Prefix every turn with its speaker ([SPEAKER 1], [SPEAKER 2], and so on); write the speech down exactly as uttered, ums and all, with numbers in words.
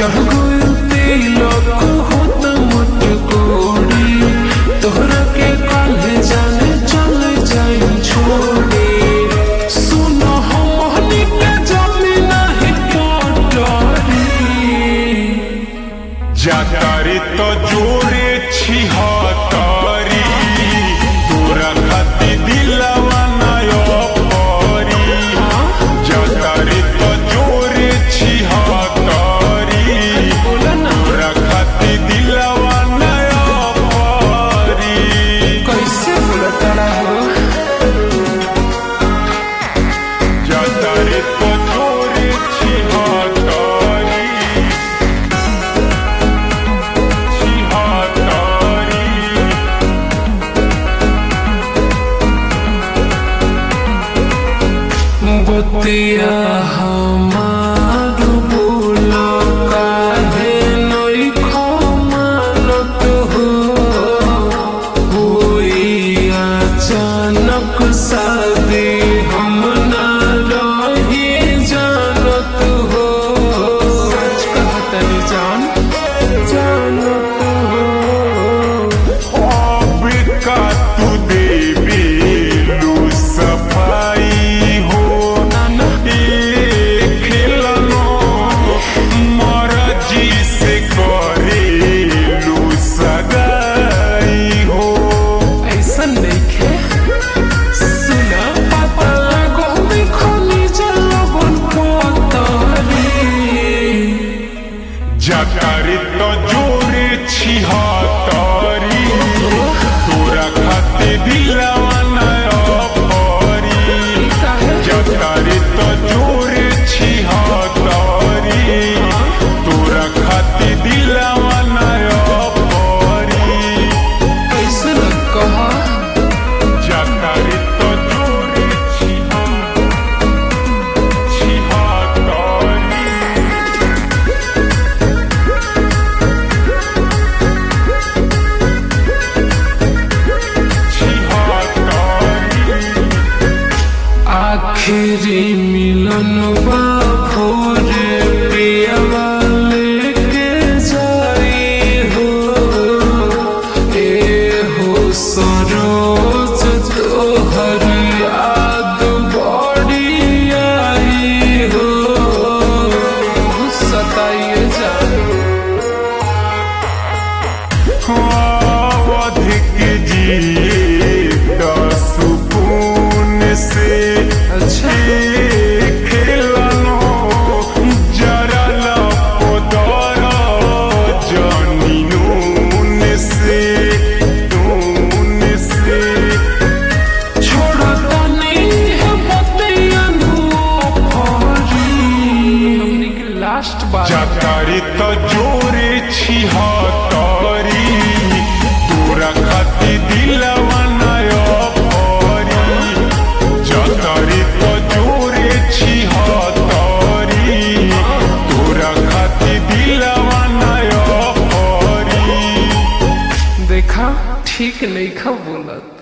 [SPEAKER 1] चढ़ गइल तिलक होत मत कोड़ी तोहरा के काल्हे जाने चल जाई छोड़ी सुनो हमनी के जमीन ही पटरी
[SPEAKER 2] जातारी तो जोरे छिहत्तरी तोरा खाती दिलवा नयो परी जातारी तो जोरे छिहत्तरी तोरा खाती दिलवा नयो परी।
[SPEAKER 1] कैसे बोलता हो
[SPEAKER 2] जातारी तो जोरे छिहत्तरी
[SPEAKER 1] बतिया हमार बोला काहे नहीं खमानत हो कोई अचानक शादी हम ना रही जानत हो सच कहतनी जान जानत हो
[SPEAKER 2] अब का तू देवी लू सफाई जातारी तो जोरे छिहत्तरी तोरा खाते दिलवा नयो परी जातारी तो जोरे छिहत्तरी तोरा खाते दिलवा नयो परी।
[SPEAKER 1] कैसे न कहा
[SPEAKER 2] जातारी तो जोरे
[SPEAKER 1] आखिरी मिलन बा भोरे पियवा लेके जाई हो ए हो सरोज तोहर याद बड़ी आई हो सताइए
[SPEAKER 2] अधिक जी सुकून से
[SPEAKER 1] अच्छा
[SPEAKER 2] खेलनो जरा लपोदर जनीनून से नून से
[SPEAKER 1] छोड़ता नहीं है बतिया हमनी के लास्ट बार
[SPEAKER 2] जातारी तो जोरे छिहत्तरी तोरा खाती दिलवा नयो परी जातारी तो जोरे छिहत्तरी तोरा खाती दिलवा नयो परी।
[SPEAKER 1] देखा ठीक नहीं खा बोलत।